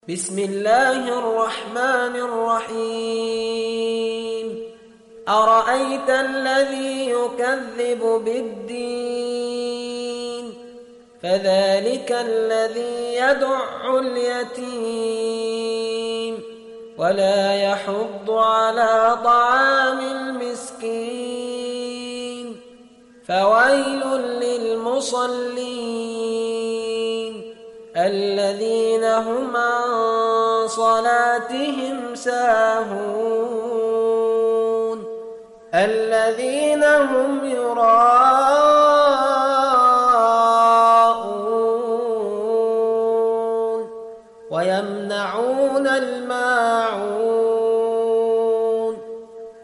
بسم الله الرحمن الرحيم أرأيت الذي يكذب بالدين فذلك الذي يدع اليتيم ولا يحض على طعام المسكين فويل للمصلين الذين هم عن صلاتهم ساهون الذين هم يراءون